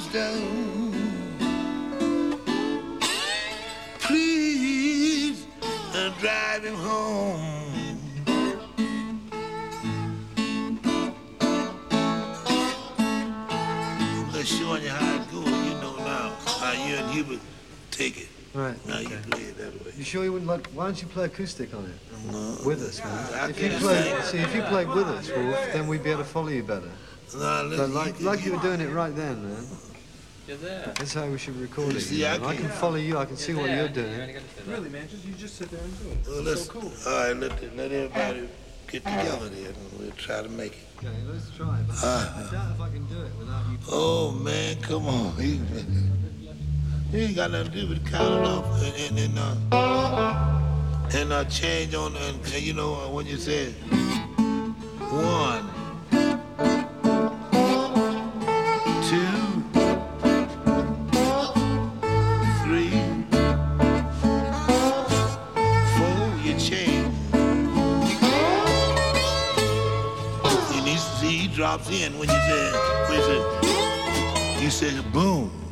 windows down. Please drive him home. I'm just showing you how it goes, you know now. How you and Hubert take it. Right. Now you play it that way. You sure you wouldn't like? Why don't you play acoustic on it? No. With us, man. I If you can't play, sing. see, if you played with us, Wolf, then we'd be able to follow you better. No, But like you were doing it right then, man. You're there. That's how we should record it. See, you I know? I can't- can follow you. I can see what you're doing. Really, man, you just sit there and do it. Well, It's let's, so cool. all right, let everybody get together there, and we'll try to make it. Okay, let's try. But I doubt if I can do it without you. Oh, man, come on. He ain't got nothing to do with counting off and change on, and you know, when you say 1, 2, 3, 4, you change. You need to see he drops in when you say, you say boom.